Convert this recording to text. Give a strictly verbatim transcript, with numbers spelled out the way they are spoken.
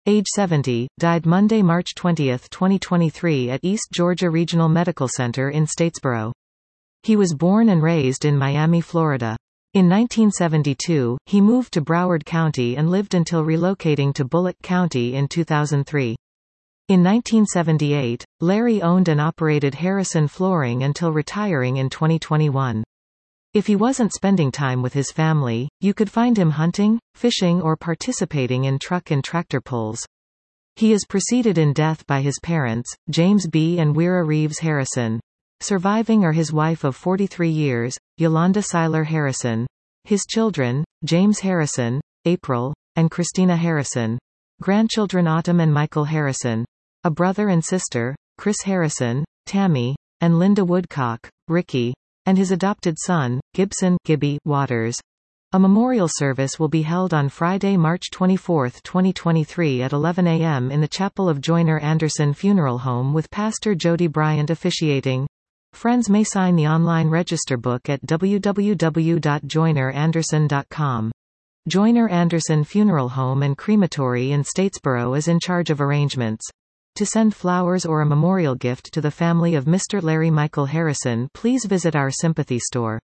age seventy, died Monday, March twentieth, twenty twenty-three at East Georgia Regional Medical Center in Statesboro. He was born and raised in Miami, Florida. In nineteen seventy-two, he moved to Broward County and lived until relocating to Bullock County in two thousand three. In nineteen seventy-eight, Larry owned and operated Harrison Flooring until retiring in twenty twenty-one. If he wasn't spending time with his family, you could find him hunting, fishing or participating in truck and tractor pulls. He is preceded in death by his parents, James B. and Wera Reeves Harrison. Surviving are his wife of forty-three years, Yolanda Seiler Harrison. His children, James Harrison, April, and Christina Harrison. Grandchildren Autumn and Michael Harrison. A brother and sister, Chris Harrison, Tammy, and Linda Woodcock, Ricky, and his adopted son, Gibson Gibby Waters. A memorial service will be held on Friday, March twenty-fourth, twenty twenty-three at eleven a m in the chapel of Joyner Anderson Funeral Home with Pastor Jody Bryant officiating. Friends may sign the online register book at w w w dot joyner anderson dot com. Joyner Anderson Funeral Home and Crematory in Statesboro is in charge of arrangements. To send flowers or a memorial gift to the family of Mister Larry Michael Harrison, please visit our sympathy store.